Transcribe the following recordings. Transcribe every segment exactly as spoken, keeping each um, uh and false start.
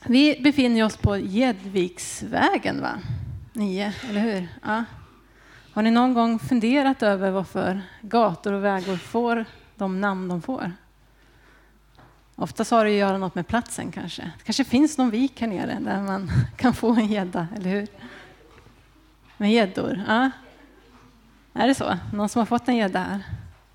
Vi befinner oss på Gäddviksvägen, va? Nio, eller hur? Ja. Har ni någon gång funderat över varför gator och vägar får de namn de får? Oftast har det att göra något med platsen kanske. Det kanske finns någon vik här nere där man kan få en gädda, eller hur? Med gäddor, ja. Är det så? Någon som har fått en gädda här?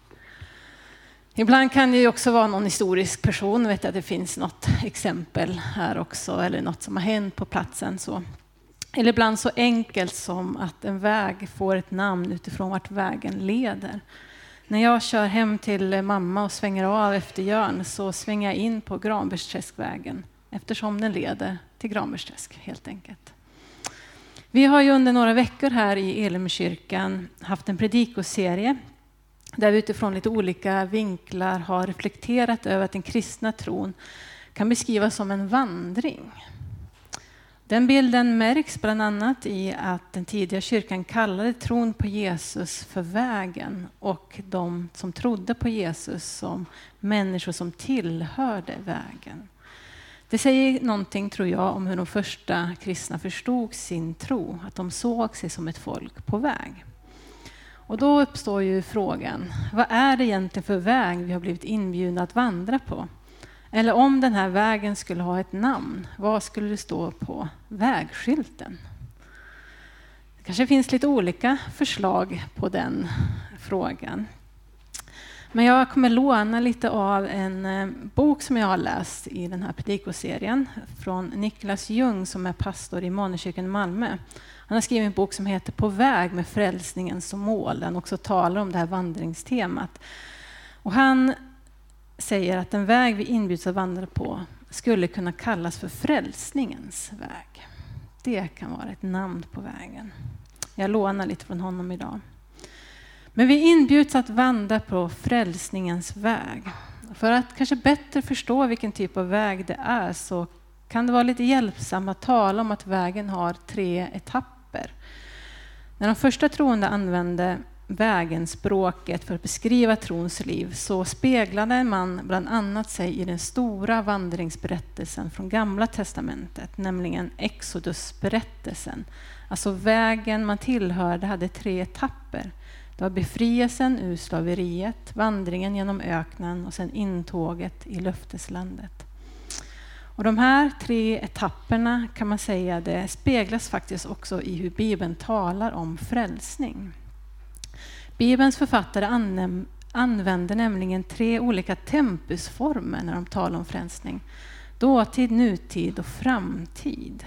Ibland kan det ju också vara någon historisk person. Vet jag att det finns något exempel här också. Eller något som har hänt på platsen. Så. Eller ibland så enkelt som att en väg får ett namn utifrån vart vägen leder. När jag kör hem till mamma och svänger av efter Jörn så svänger jag in på Granbergsträskvägen. Eftersom den leder till Granbergsträsk helt enkelt. Vi har ju under några veckor här i Elimkyrkan haft en predikoserie där vi utifrån lite olika vinklar har reflekterat över att den kristna tron kan beskrivas som en vandring. Den bilden märks bland annat i att den tidiga kyrkan kallade tron på Jesus för vägen och de som trodde på Jesus som människor som tillhörde vägen. Det säger någonting, tror jag, om hur de första kristna förstod sin tro, att de såg sig som ett folk på väg. Och då uppstår ju frågan, vad är det egentligen för väg vi har blivit inbjudna att vandra på? Eller om den här vägen skulle ha ett namn, vad skulle det stå på vägskylten? Det kanske finns lite olika förslag på den frågan. Men jag kommer låna lite av en eh, bok som jag har läst i den här predikoserien från Niklas Ljung som är pastor i Månekyrkan i Malmö. Han har skrivit en bok som heter På väg med frälsningen som mål. Den också talar om det här vandringstemat. Och han säger att den väg vi inbjuds att vandra på skulle kunna kallas för frälsningens väg. Det kan vara ett namn på vägen. Jag lånar lite från honom idag. Men vi inbjuds att vandra på frälsningens väg. För att kanske bättre förstå vilken typ av väg det är så kan det vara lite hjälpsamt att tala om att vägen har tre etapper. När de första troende använde vägenspråket för att beskriva trons liv så speglade man bland annat sig i den stora vandringsberättelsen från Gamla testamentet, nämligen Exodusberättelsen. Alltså vägen man tillhörde hade tre etapper. Det var befrielsen ur slaveriet, vandringen genom öknen och sen intåget i löfteslandet. Och de här tre etapperna kan man säga det speglas faktiskt också i hur Bibeln talar om frälsning. Bibelns författare använder nämligen tre olika tempusformer när de talar om frälsning. Dåtid, nutid och framtid.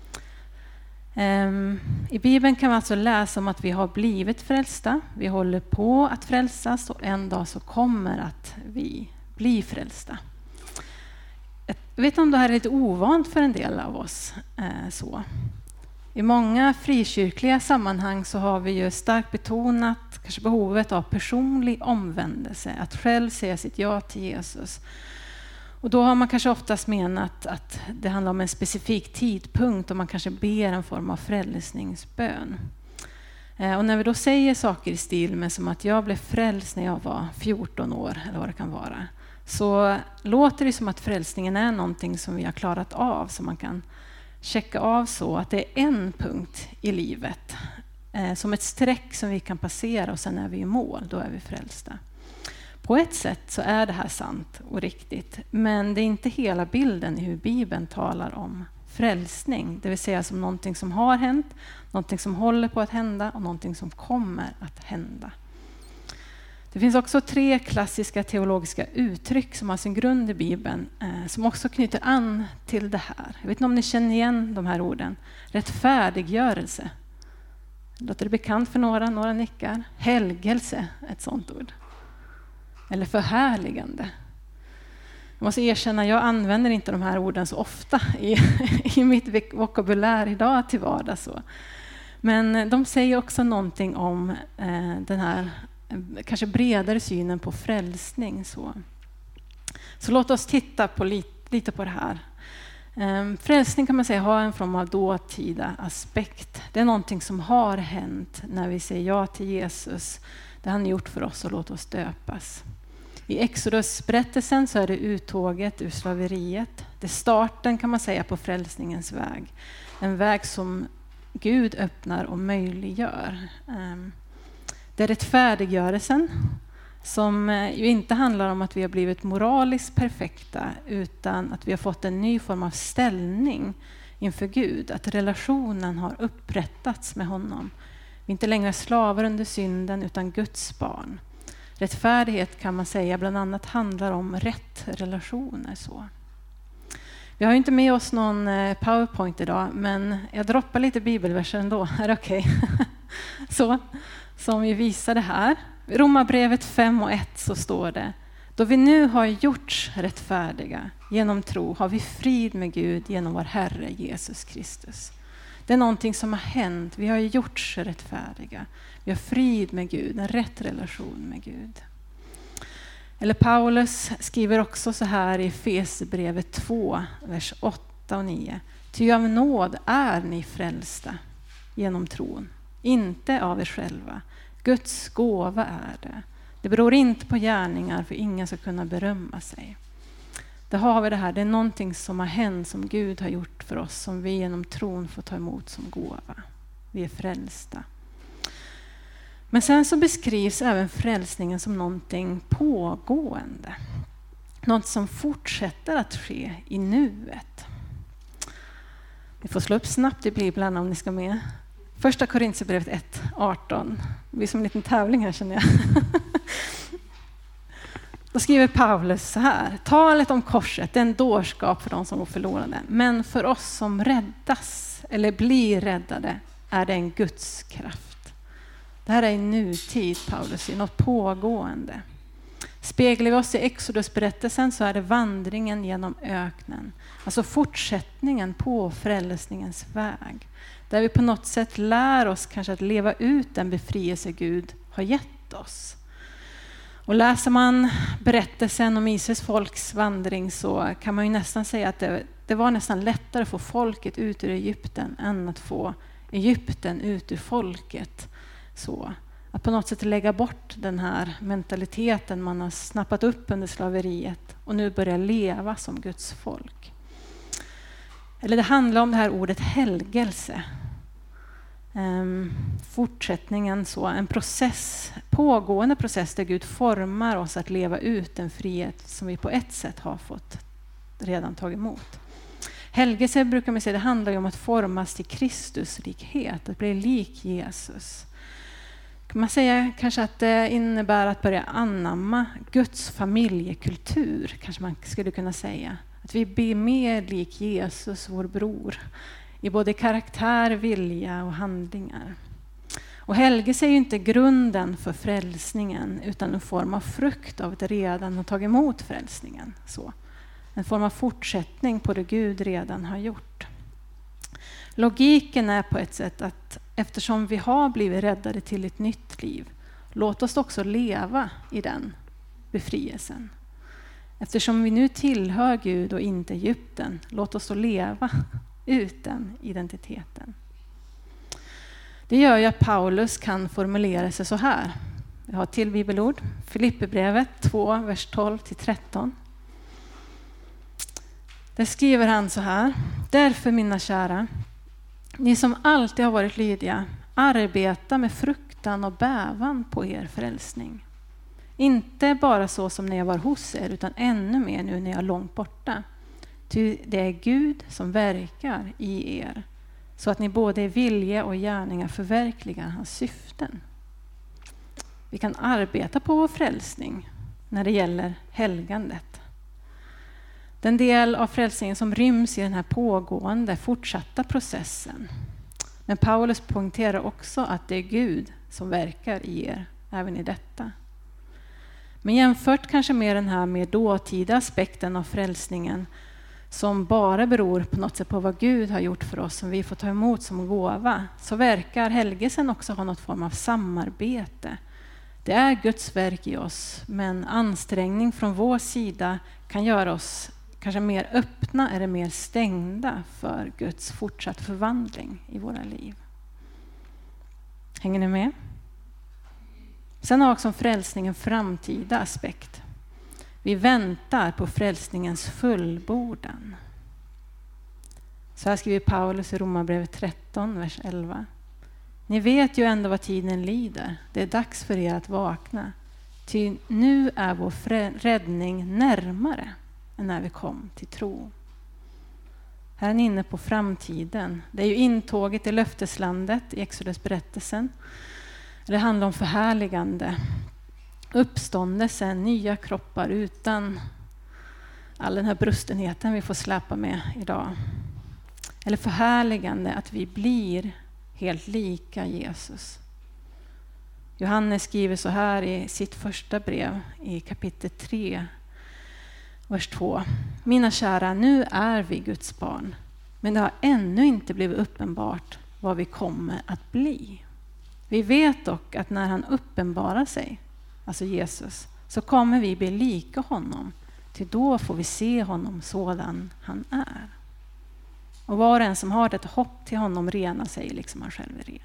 I Bibeln kan man alltså läsa om att vi har blivit frälsta. Vi håller på att frälsas och en dag så kommer att vi bli frälsta. Jag vet inte om det här är lite ovant för en del av oss. Så. I många frikyrkliga sammanhang så har vi ju starkt betonat kanske behovet av personlig omvändelse. Att själv säga sitt ja till Jesus. Och då har man kanske oftast menat att det handlar om en specifik tidpunkt och man kanske ber en form av frälsningsbön. Och när vi då säger saker i stil med som att jag blev frälst när jag var fjorton år eller vad det kan vara. Så låter det som att frälsningen är någonting som vi har klarat av som man kan checka av så att det är en punkt i livet. Som ett streck som vi kan passera och sen är vi i mål, då är vi frälsta. På ett sätt så är det här sant och riktigt, men det är inte hela bilden i hur Bibeln talar om frälsning. Det vill säga som någonting som har hänt, någonting som håller på att hända och någonting som kommer att hända. Det finns också tre klassiska teologiska uttryck som har sin grund i Bibeln eh, som också knyter an till det här. Jag vet inte om ni känner igen de här orden. Rättfärdiggörelse. Låter det bekant för några? Några nickar. Helgelse, ett sånt ord. Eller förhärligande. Jag måste erkänna, jag använder inte de här orden så ofta i, i mitt vokabulär idag till vardags. Så. Men de säger också någonting om eh, den här kanske bredare synen på frälsning. Så, så låt oss titta på lite, lite på det här. Um, frälsning kan man säga har en form av dåtida aspekt. Det är någonting som har hänt när vi säger ja till Jesus. Det han har gjort för oss och låt oss döpas. I Exodus-berättelsen så är det uttåget ur slaveriet. Det är starten kan man säga på frälsningens väg. En väg som Gud öppnar och möjliggör. Det är rättfärdiggörelsen som ju inte handlar om att vi har blivit moraliskt perfekta utan att vi har fått en ny form av ställning inför Gud. Att relationen har upprättats med honom. Vi är inte längre slavar under synden utan Guds barn. Rättfärdighet kan man säga bland annat handlar om rätt relationer. Så. Vi har ju inte med oss någon PowerPoint idag, men jag droppar lite bibelverser ändå. Är det okej? Okay? Så, som vi visade här. I Romarbrevet fem och ett så står det: då vi nu har gjorts rättfärdiga genom tro har vi frid med Gud genom vår Herre Jesus Kristus. Det är någonting som har hänt. Vi har gjorts rättfärdiga. Vi har frid med Gud, en rätt relation med Gud. Eller Paulus skriver också så här i Efesierbrevet två, vers åtta och nio. Ty av nåd är ni frälsta genom tron, inte av er själva. Guds gåva är det. Det beror inte på gärningar för ingen ska kunna berömma sig. Där har vi det här, det är någonting som har hänt som Gud har gjort för oss som vi genom tron får ta emot som gåva. Vi är frälsta. Men sen så beskrivs även frälsningen som någonting pågående. Något som fortsätter att ske i nuet. Vi får slå upp snabbt i Bibeln om ni ska med. Första Korinthierbrevet ett, arton. Det blir som en liten tävling här känner jag. Då skriver Paulus så här: talet om korset är en dårskap för de som går förlorade. Men för oss som räddas eller blir räddade är det en Guds kraft. Det här är i nutid, Paulus, i något pågående. Speglar vi oss i Exodus-berättelsen så är det vandringen genom öknen. Alltså fortsättningen på frälsningens väg. Där vi på något sätt lär oss kanske att leva ut den befrielse Gud har gett oss. Och läser man berättelsen om Israels folks vandring så kan man ju nästan säga att det, det var nästan lättare att få folket ut ur Egypten än att få Egypten ut ur folket. Så att på något sätt lägga bort den här mentaliteten man har snappat upp under slaveriet och nu börja leva som Guds folk. Eller det handlar om det här ordet helgelse. Um, fortsättningen så, en process, pågående process där Gud formar oss att leva ut en frihet som vi på ett sätt har fått redan tagit emot. Helgelse brukar man säga, det handlar ju om att formas till Kristuslikhet, att bli lik Jesus. Kan man säga kanske att det innebär att börja anamma Guds familjekultur, kanske man skulle kunna säga. Att vi blir mer lik Jesus, vår bror, i både karaktär, vilja och handlingar. Och helgelse är ju inte grunden för frälsningen utan en form av frukt av att redan ha tagit emot frälsningen. Så. En form av fortsättning på det Gud redan har gjort. Logiken är på ett sätt att eftersom vi har blivit räddade till ett nytt liv, låt oss också leva i den befrielsen. Eftersom vi nu tillhör Gud och inte Egypten, låt oss då leva ut den identiteten. Det gör ju att Paulus kan formulera sig så här. Jag har till bibelord. Filipperbrevet två, vers tolv till tretton. Där skriver han så här. Därför mina kära, ni som alltid har varit lydiga, arbeta med fruktan och bävan på er frälsning. Inte bara så som när jag var hos er, utan ännu mer nu när jag är långt borta. Ty det är Gud som verkar i er, så att ni både i vilja och gärningar förverkligar hans syften. Vi kan arbeta på vår frälsning när det gäller helgandet. Den del av frälsningen som ryms i den här pågående, fortsatta processen. Men Paulus poängterar också att det är Gud som verkar i er, även i detta. Men jämfört kanske med den här mer dåtida aspekten av frälsningen som bara beror på något sätt på vad Gud har gjort för oss som vi får ta emot som gåva, så verkar helgelsen också ha något form av samarbete. Det är Guds verk i oss, men ansträngning från vår sida kan göra oss kanske mer öppna eller mer stängda för Guds fortsatt förvandling i våra liv. Hänger ni med? Sen har också frälsningen en framtida aspekt. Vi väntar på frälsningens fullbordan. Så här skriver Paulus i Romarbrevet tretton, vers elva. Ni vet ju ändå vad tiden lider. Det är dags för er att vakna. Ty nu är vår räddning närmare än när vi kom till tro. Här är ni inne på framtiden. Det är ju intåget i löfteslandet i Exodus-berättelsen. Det handlar om förhärligande. Uppståndelsen, nya kroppar utan all den här brustenheten vi får släpa med idag. Eller förhärligande att vi blir helt lika Jesus. Johannes skriver så här i sitt första brev i kapitel tre, vers två. Mina kära, nu är vi Guds barn, men det har ännu inte blivit uppenbart vad vi kommer att bli. Vi vet dock att när han uppenbarar sig, alltså Jesus, så kommer vi bli lika honom. Till då får vi se honom sådan han är. Och var och en som har ett hopp till honom renar sig liksom han själv är ren.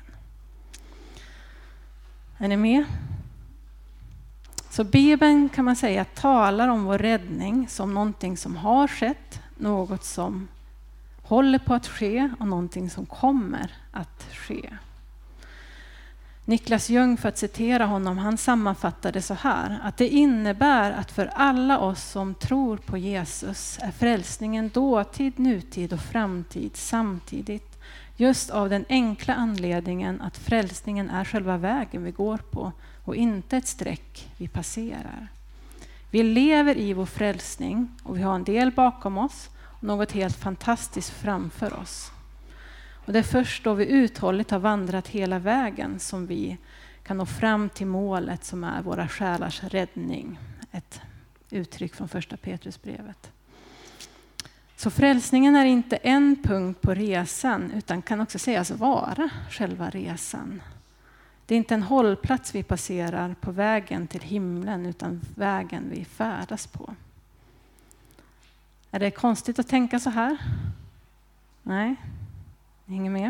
Är ni med? Så Bibeln kan man säga talar om vår räddning som någonting som har skett, något som håller på att ske och någonting som kommer att ske. Niklas Ljung, för att citera honom, han sammanfattade så här, att det innebär att för alla oss som tror på Jesus är frälsningen dåtid, nutid och framtid samtidigt, just av den enkla anledningen att frälsningen är själva vägen vi går på och inte ett streck vi passerar. Vi lever i vår frälsning och vi har en del bakom oss och något helt fantastiskt framför oss. Och det är först då vi uthålligt har vandrat hela vägen som vi kan nå fram till målet som är våra själars räddning. Ett uttryck från första Petrusbrevet. Så frälsningen är inte en punkt på resan utan kan också sägas vara själva resan. Det är inte en hållplats vi passerar på vägen till himlen utan vägen vi färdas på. Är det konstigt att tänka så här? Nej. Hänger med?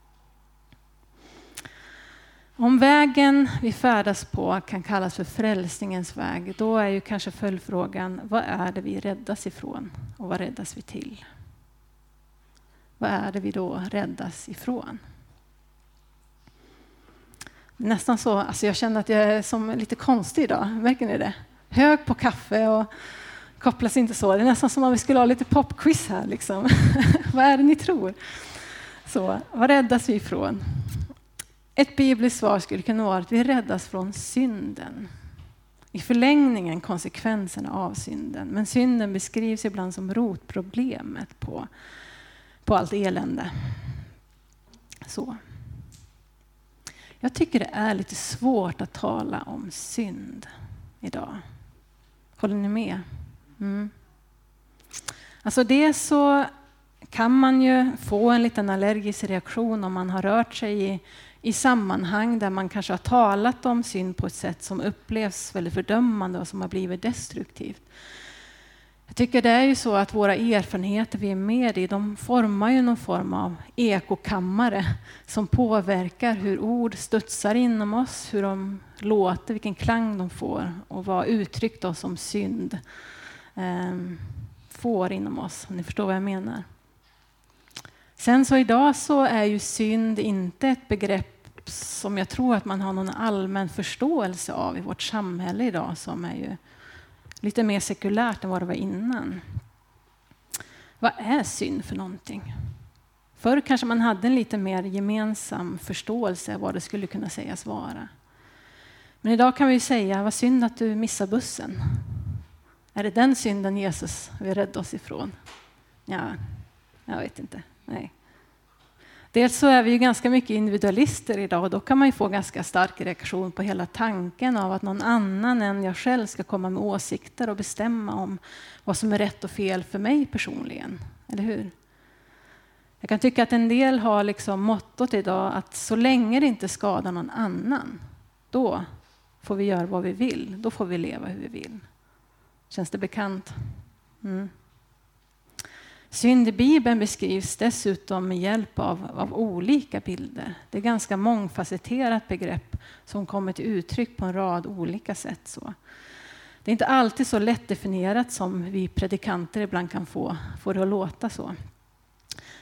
Om vägen vi färdas på kan kallas för frälsningens väg, då är ju kanske följdfrågan, vad är det vi räddas ifrån och vad räddas vi till? Vad är det vi då räddas ifrån? Nästan så, alltså jag känner att jag är som lite konstig idag, märker ni det? Hög på kaffe och kopplas inte så, det är nästan som om vi skulle ha lite popquiz här liksom. Vad är det ni tror? Så, vad räddas vi ifrån? Ett bibliskt svar skulle kunna vara att vi räddas från synden. I förlängningen konsekvenserna av synden. Men synden beskrivs ibland som rotproblemet på, på allt elände. Så. Jag tycker det är lite svårt att tala om synd idag. Håller ni med? Mm. Alltså det är så... kan man ju få en liten allergisk reaktion om man har rört sig i, i sammanhang där man kanske har talat om synd på ett sätt som upplevs väldigt fördömande och som har blivit destruktivt. Jag tycker det är ju så att våra erfarenheter vi är med i, de formar ju någon form av ekokammare som påverkar hur ord studsar inom oss, hur de låter, vilken klang de får och vad uttryck då som synd eh, får inom oss, om ni förstår vad jag menar. Sen så idag så är ju synd inte ett begrepp som jag tror att man har någon allmän förståelse av i vårt samhälle idag, som är ju lite mer sekulärt än vad det var innan. Vad är synd för någonting? Förr kanske man hade en lite mer gemensam förståelse av vad det skulle kunna sägas vara. Men idag kan vi ju säga, vad synd att du missar bussen. Är det den synden Jesus vill rädda oss ifrån? Ja, jag vet inte. Nej. Dels så är vi ju ganska mycket individualister idag och då kan man ju få ganska stark reaktion på hela tanken av att någon annan än jag själv ska komma med åsikter och bestämma om vad som är rätt och fel för mig personligen. Eller hur? Jag kan tycka att en del har liksom mottot idag att så länge det inte skadar någon annan, då får vi göra vad vi vill. Då får vi leva hur vi vill. Känns det bekant? Mm. Synd i Bibeln beskrivs dessutom med hjälp av, av olika bilder. Det är ganska mångfacetterat begrepp som kommer till uttryck på en rad olika sätt. Så. Det är inte alltid så lättdefinierat som vi predikanter ibland kan få, få det att låta så.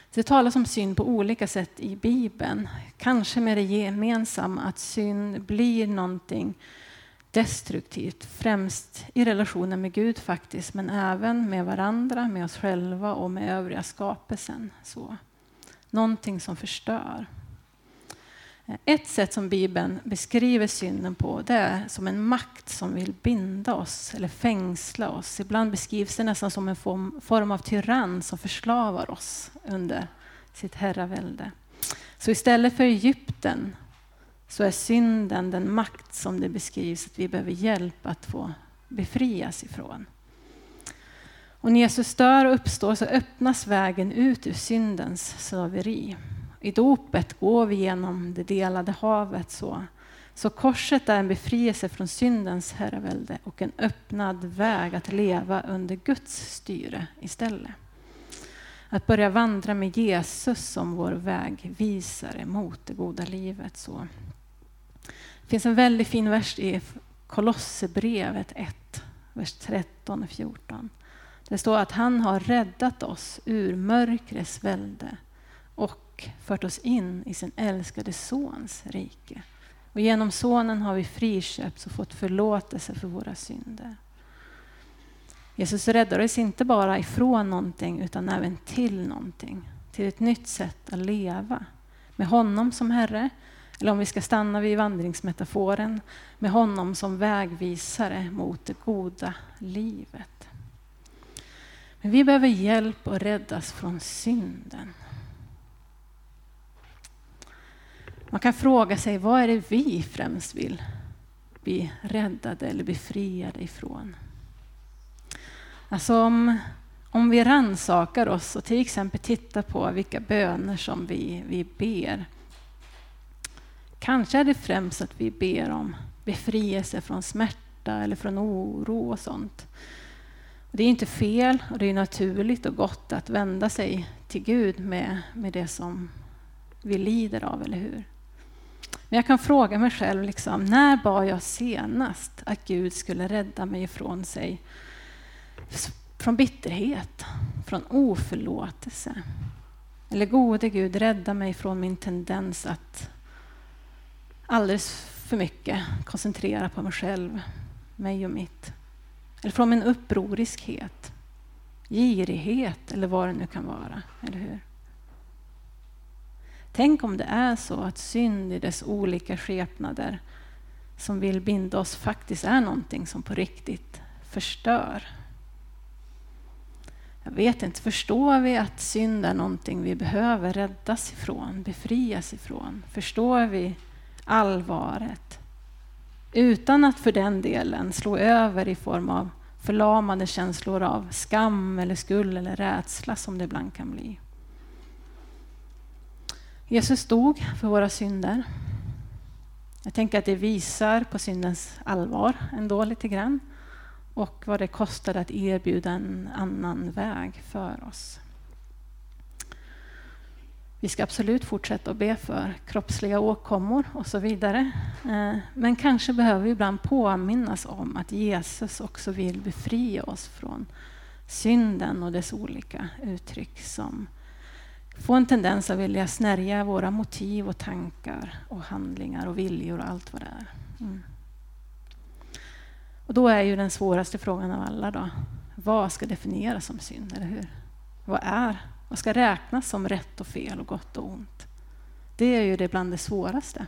Det talas om synd på olika sätt i Bibeln. Kanske med det gemensamma att synd blir någonting destruktivt. Främst i relationen med Gud faktiskt. Men även med varandra, med oss själva och med övriga skapelsen. Så. Någonting som förstör. Ett sätt som Bibeln beskriver synden på, det är som en makt som vill binda oss eller fängsla oss. Ibland beskrivs det nästan som en form, form av tyrann som förslavar oss under sitt herravälde. Så istället för Egypten så är synden den makt som det beskrivs att vi behöver hjälp att få befrias ifrån. Och när Jesus dör och uppstår så öppnas vägen ut ur syndens slaveri. I dopet går vi genom det delade havet så. Så korset är en befrielse från syndens herravälde och en öppnad väg att leva under Guds styre istället. Att börja vandra med Jesus som vår vägvisare mot det goda livet. Så. Det finns en väldigt fin vers i Kolosserbrevet ett, vers tretton och fjorton. Det står att han har räddat oss ur mörkrets välde och fört oss in i sin älskade sons rike. Och genom sonen har vi friköpts och fått förlåtelse för våra synder. Jesus räddar oss inte bara ifrån någonting utan även till någonting. Till ett nytt sätt att leva. Med honom som Herre. Eller om vi ska stanna vid vandringsmetaforen. Med honom som vägvisare mot det goda livet. Men vi behöver hjälp att räddas från synden. Man kan fråga sig, vad är det vi främst vill bli räddade eller befriade ifrån? Alltså om, om vi rannsakar oss och till exempel tittar på vilka böner som vi, vi ber. Kanske är det främst att vi ber om befrielse från smärta eller från oro och sånt. Det är inte fel och det är naturligt och gott att vända sig till Gud med, med det som vi lider av, eller hur? Men jag kan fråga mig själv, liksom, när bad jag senast att Gud skulle rädda mig ifrån sig? Från bitterhet, från oförlåtelse. Eller gode Gud, rädda mig från min tendens att alldeles för mycket koncentrera på mig själv, mig och mitt. Eller från min upproriskhet, girighet eller vad det nu kan vara, eller hur? Tänk om det är så att synd i dess olika skepnader som vill binda oss faktiskt är någonting som på riktigt förstör. Jag vet inte, förstår vi att synd är någonting vi behöver räddas ifrån, befrias ifrån? Förstår vi allvaret? Utan att för den delen slå över i form av förlamande känslor av skam eller skuld eller rädsla som det ibland kan bli. Jesus dog för våra synder. Jag tänker att det visar på syndens allvar ändå lite grann. Och vad det kostade att erbjuda en annan väg för oss. Vi ska absolut fortsätta att be för kroppsliga åkommor och så vidare. Men kanske behöver vi ibland påminnas om att Jesus också vill befria oss från synden och dess olika uttryck som får en tendens att vilja snärja våra motiv och tankar och handlingar och viljor och allt vad det är. Mm. Och då är ju den svåraste frågan av alla då. Vad ska definieras som synd, eller hur? Vad är? Vad ska räknas som rätt och fel och gott och ont? Det är ju det bland det svåraste.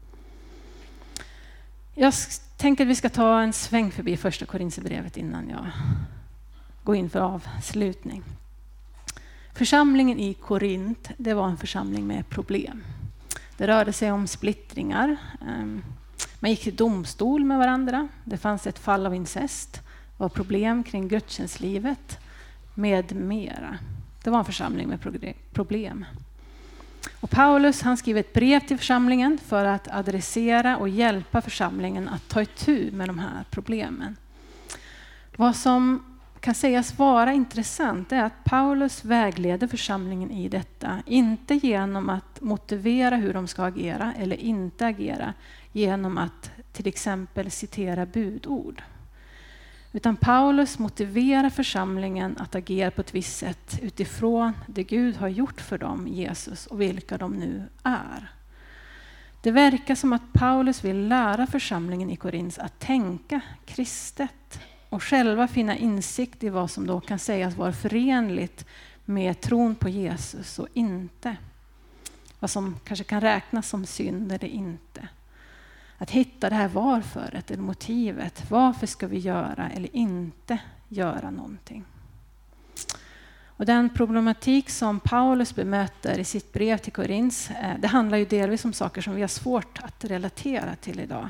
Jag tänker att vi ska ta en sväng förbi första Korinthierbrevet innan jag går in för avslutning. Församlingen i Korint, det var en församling med problem. Det rörde sig om splittringar. Man gick till domstol med varandra. Det fanns ett fall av incest. Det var problem kring gudstjänstlivet med mera. Det var en församling med problem. Och Paulus, han skrev ett brev till församlingen för att adressera och hjälpa församlingen att ta itu med de här problemen. Vad som kan sägas vara intressant är att Paulus vägleder församlingen i detta. Inte genom att motivera hur de ska agera eller inte agera. Genom att till exempel citera budord. Utan Paulus motiverar församlingen att agera på ett visst sätt utifrån det Gud har gjort för dem, Jesus, och vilka de nu är. Det verkar som att Paulus vill lära församlingen i Korint att tänka kristet och själva finna insikt i vad som då kan sägas vara förenligt med tron på Jesus och inte. Vad som kanske kan räknas som synd eller inte. Att hitta det här varföret eller motivet. Varför ska vi göra eller inte göra någonting? Och den problematik som Paulus bemöter i sitt brev till Korint, det handlar ju delvis om saker som vi har svårt att relatera till idag.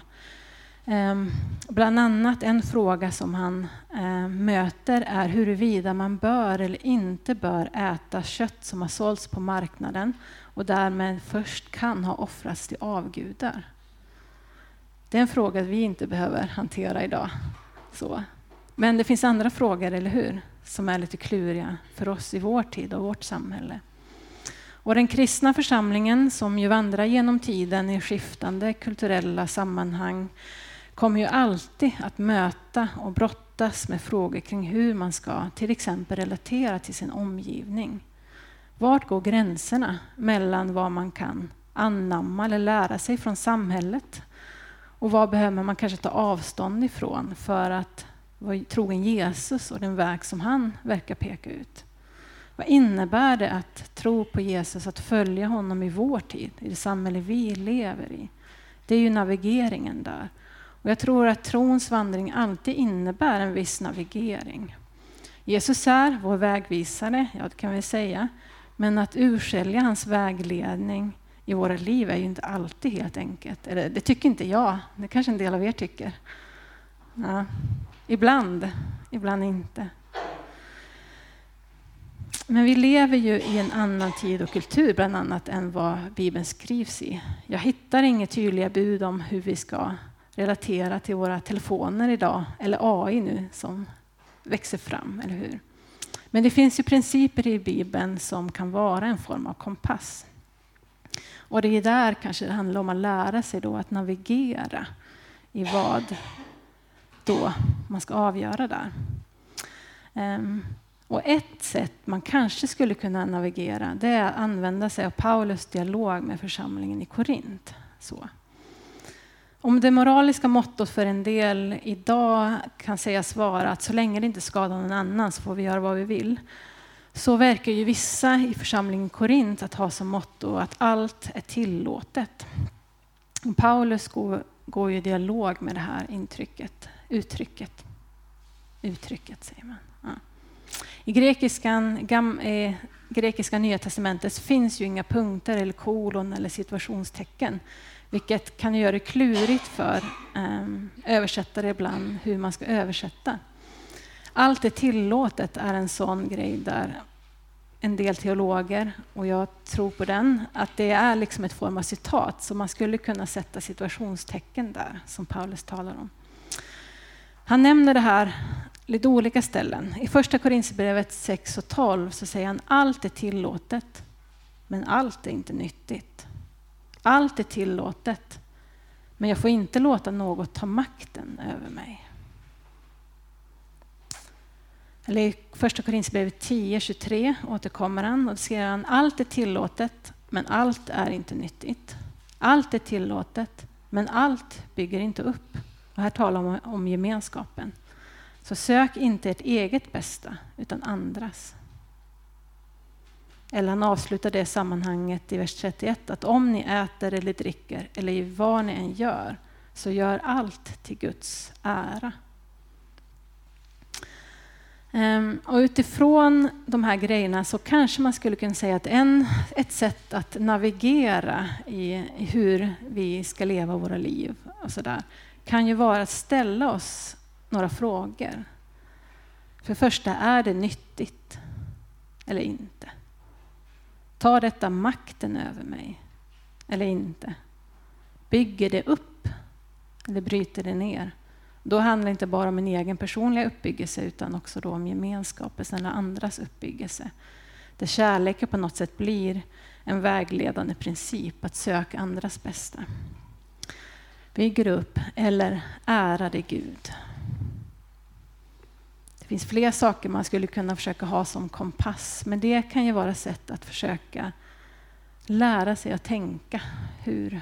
Bland annat en fråga som han möter är huruvida man bör eller inte bör äta kött som har sålts på marknaden och därmed först kan ha offrats till avgudar. Det är en fråga vi inte behöver hantera idag. Så. Men det finns andra frågor, eller hur? Som är lite kluriga för oss i vår tid och vårt samhälle. Och den kristna församlingen som ju vandrar genom tiden i skiftande kulturella sammanhang kommer ju alltid att möta och brottas med frågor kring hur man ska till exempel relatera till sin omgivning. Vart går gränserna mellan vad man kan anamma eller lära sig från samhället och vad behöver man kanske ta avstånd ifrån för att vara trogen Jesus och den väg som han verkar peka ut? Vad innebär det att tro på Jesus, att följa honom i vår tid, i det samhälle vi lever i? Det är ju navigeringen där. Och jag tror att trons vandring alltid innebär en viss navigering. Jesus är vår vägvisare, ja det kan vi säga. Men att urskilja hans vägledning i våra liv är ju inte alltid helt enkelt. Eller, det tycker inte jag, det kanske en del av er tycker. Ja. Ibland, ibland inte. Men vi lever ju i en annan tid och kultur bland annat än vad Bibeln skrivs i. Jag hittar inga tydliga bud om hur vi ska relatera till våra telefoner idag, eller A I nu som växer fram, eller hur? Men det finns ju principer i Bibeln som kan vara en form av kompass. Och det är där kanske det handlar om att lära sig då att navigera i vad då man ska avgöra där. Um, och ett sätt man kanske skulle kunna navigera, det är att använda sig av Paulus dialog med församlingen i Korint. Så. Om det moraliska mottot för en del idag kan sägas vara att så länge det inte skadar någon annan så får vi göra vad vi vill. Så verkar ju vissa i församlingen Korint att ha som motto att allt är tillåtet. Och Paulus går, går ju i dialog med det här intrycket, uttrycket. Uttrycket säger man. Ja. I grekiskan, gam, eh, grekiska nya testamentet finns ju inga punkter eller kolon eller situationstecken. Vilket kan göra det klurigt för um, översättare ibland hur man ska översätta. Allt är tillåtet är en sån grej där en del teologer, och jag tror på den, att det är liksom ett form av citat. Så man skulle kunna sätta situationstecken där som Paulus talar om. Han nämner det här lite olika ställen. I första Korinthierbrevet sex och tolv så säger han allt är tillåtet, men allt är inte nyttigt. Allt är tillåtet, men jag får inte låta något ta makten över mig. Eller i första Korinthierbrevet tio tjugotre återkommer han och skriver han allt är tillåtet, men allt är inte nyttigt. Allt är tillåtet, men allt bygger inte upp. Och här talar man om, om gemenskapen. Så sök inte ert eget bästa, utan andras. Eller han avslutar det sammanhanget i vers trettioett att om ni äter eller dricker eller vad ni än gör så gör allt till Guds ära. Um, och utifrån de här grejerna så kanske man skulle kunna säga att en, ett sätt att navigera i, i hur vi ska leva våra liv och så där, kan ju vara att ställa oss några frågor. För första, är det nyttigt eller inte? Tar detta makten över mig eller inte? Bygger det upp eller bryter det ner? Då handlar det inte bara om en egen personlig uppbyggelse utan också då om gemenskapens eller andras uppbyggelse. Där kärleken på något sätt blir en vägledande princip att söka andras bästa. Bygger upp eller ärade Gud. finns fler saker man skulle kunna försöka ha som kompass. Men det kan ju vara sätt att försöka lära sig att tänka. Hur,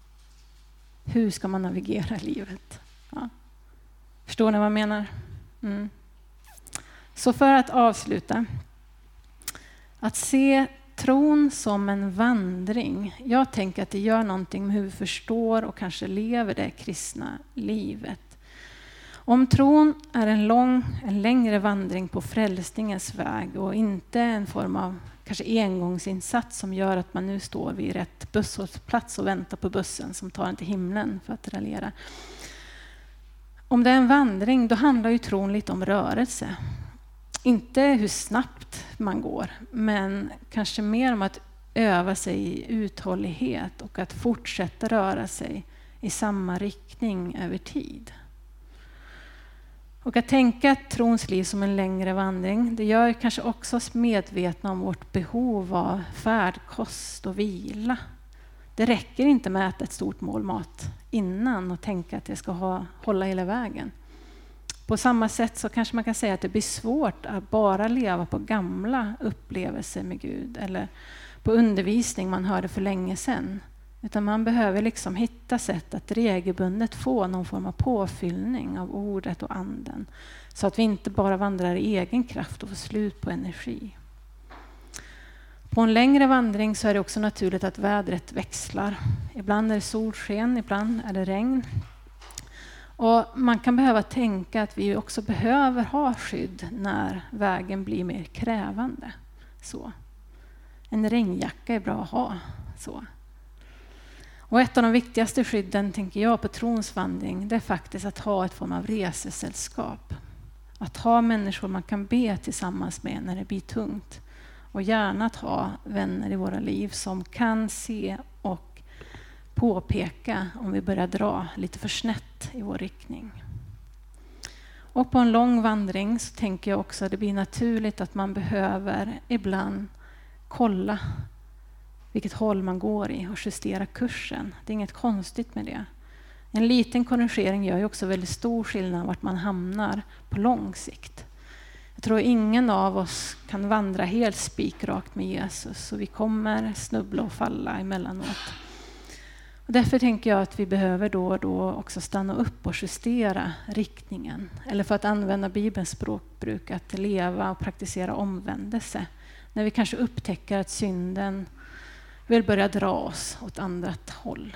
hur ska man navigera i livet? Ja. Förstår ni vad jag menar? Mm. Så för att avsluta. Att se tron som en vandring. Jag tänker att det gör någonting med hur vi förstår och kanske lever det kristna livet. Om tron är en lång, en längre vandring på frälsningens väg och inte en form av kanske engångsinsats som gör att man nu står vid rätt busshållplats och väntar på bussen som tar en till himlen, för att raljera. Om det är en vandring, då handlar ju tron lite om rörelse. Inte hur snabbt man går, men kanske mer om att öva sig i uthållighet och att fortsätta röra sig i samma riktning över tid. Och att tänka trons liv som en längre vandring, det gör kanske också oss medvetna om vårt behov av färdkost och vila. Det räcker inte med att äta ett stort mål mat innan och tänka att det ska ha, hålla hela vägen. På samma sätt så kanske man kan säga att det blir svårt att bara leva på gamla upplevelser med Gud eller på undervisning man hörde för länge sedan. Utan man behöver liksom hitta sätt att regelbundet få någon form av påfyllning av ordet och anden. Så att vi inte bara vandrar i egen kraft och får slut på energi. På en längre vandring så är det också naturligt att vädret växlar. Ibland är det solsken, ibland är det regn. Och man kan behöva tänka att vi också behöver ha skydd när vägen blir mer krävande. Så. En regnjacka är bra att ha. Så. Och ett av de viktigaste skydden, tänker jag, på trons vandring, det är faktiskt att ha ett form av resesällskap. Att ha människor man kan be tillsammans med när det blir tungt. Och gärna att ha vänner i våra liv som kan se och påpeka om vi börjar dra lite för snett i vår riktning. Och på en lång vandring så tänker jag också att det blir naturligt att man behöver ibland kolla vilket håll man går i och justera kursen. Det är inget konstigt med det. En liten korrigering gör ju också väldigt stor skillnad vart man hamnar på lång sikt. Jag tror ingen av oss kan vandra helt spikrakt med Jesus, så vi kommer snubbla och falla emellanåt. Och därför tänker jag att vi behöver då och då också stanna upp och justera riktningen. Eller för att använda Bibelns språkbruk, att leva och praktisera omvändelse. När vi kanske upptäcker att synden vill börja dra oss åt annat håll.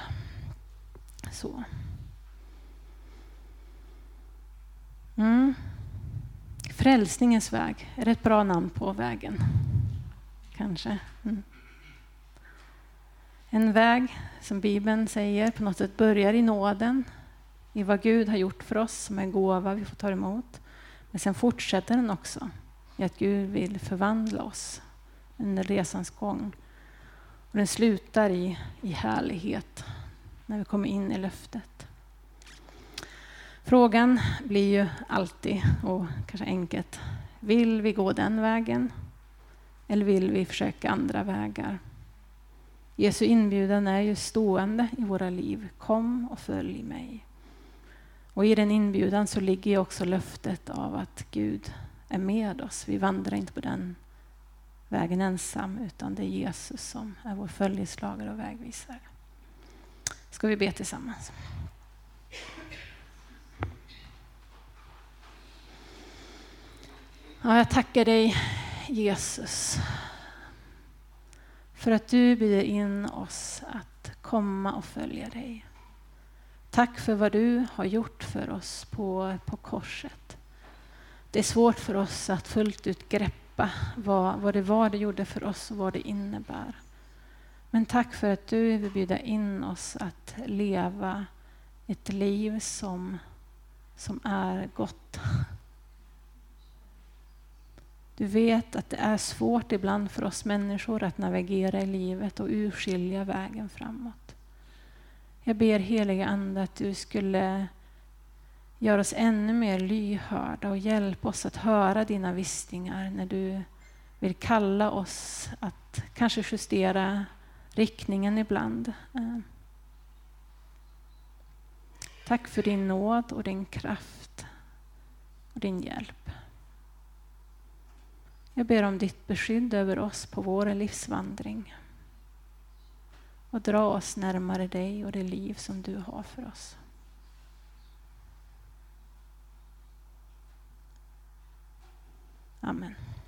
Så. Mm. Frälsningens väg är ett bra namn på vägen. Kanske. Mm. En väg som Bibeln säger på något sätt börjar i nåden. I vad Gud har gjort för oss som en gåva vi får ta emot. Men sen fortsätter den också i att Gud vill förvandla oss under resans gång. Och den slutar i, i härlighet när vi kommer in i löftet. Frågan blir ju alltid, och kanske enkelt, vill vi gå den vägen? Eller vill vi försöka andra vägar? Jesu inbjudan är ju stående i våra liv. Kom och följ mig. Och i den inbjudan så ligger ju också löftet av att Gud är med oss. Vi vandrar inte på den vägen ensam, utan det är Jesus som är vår följeslagare och vägvisare. Ska vi be tillsammans? Ja, jag tackar dig, Jesus, för att du bjuder in oss att komma och följa dig. Tack för vad du har gjort för oss på, på korset. Det är svårt för oss att fullt ut greppa vad, vad det var du gjorde för oss och vad det innebär. Men tack för att du vill bjuda in oss att leva ett liv som, som är gott. Du vet att det är svårt ibland för oss människor att navigera i livet och urskilja vägen framåt. Jag ber heliga Ande att du skulle göra oss ännu mer lyhörda och hjälpa oss att höra dina visningar när du vill kalla oss att kanske justera riktningen ibland. Tack för din nåd och din kraft och din hjälp. Jag ber om ditt beskydd över oss på vår livsvandring. Och dra oss närmare dig och det liv som du har för oss. Amen.